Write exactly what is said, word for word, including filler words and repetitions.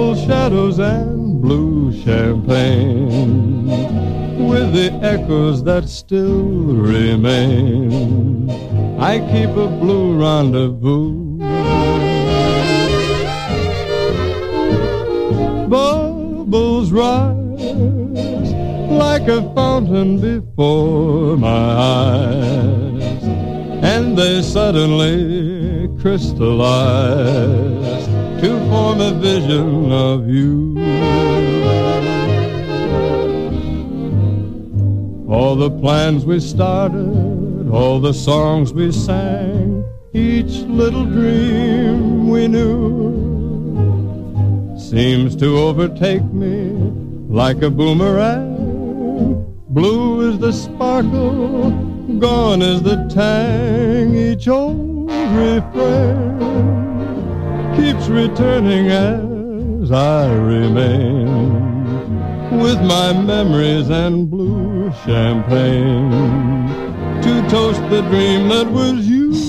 purple shadows and blue champagne, with the echoes that still remain, I keep a blue rendezvous. Bubbles rise like a fountain before my eyes, and they suddenly crystallize to form a vision of you. All the plans we started, all the songs we sang, each little dream we knew seems to overtake me like a boomerang. Blue is the sparkle, gone is the tang. Each old refrain keeps returning as I remain with my memories and blue champagne to toast the dream that was you.